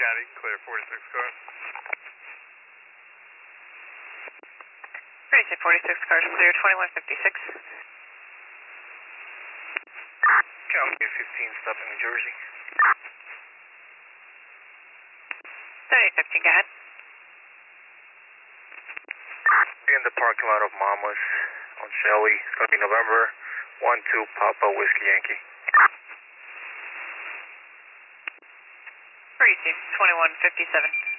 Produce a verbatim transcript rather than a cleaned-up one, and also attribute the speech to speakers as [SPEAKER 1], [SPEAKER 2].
[SPEAKER 1] County, clear forty-six cars.
[SPEAKER 2] Crazy, forty-six cars clear, twenty-one fifty-six.
[SPEAKER 1] County fifteen, stopping New Jersey.
[SPEAKER 2] thirty fifteen, go ahead.
[SPEAKER 1] In the parking lot of Mama's on Shelley. It's going to be November one two Papa Whiskey Yankee.
[SPEAKER 2] Crazy, twenty-one fifty-seven.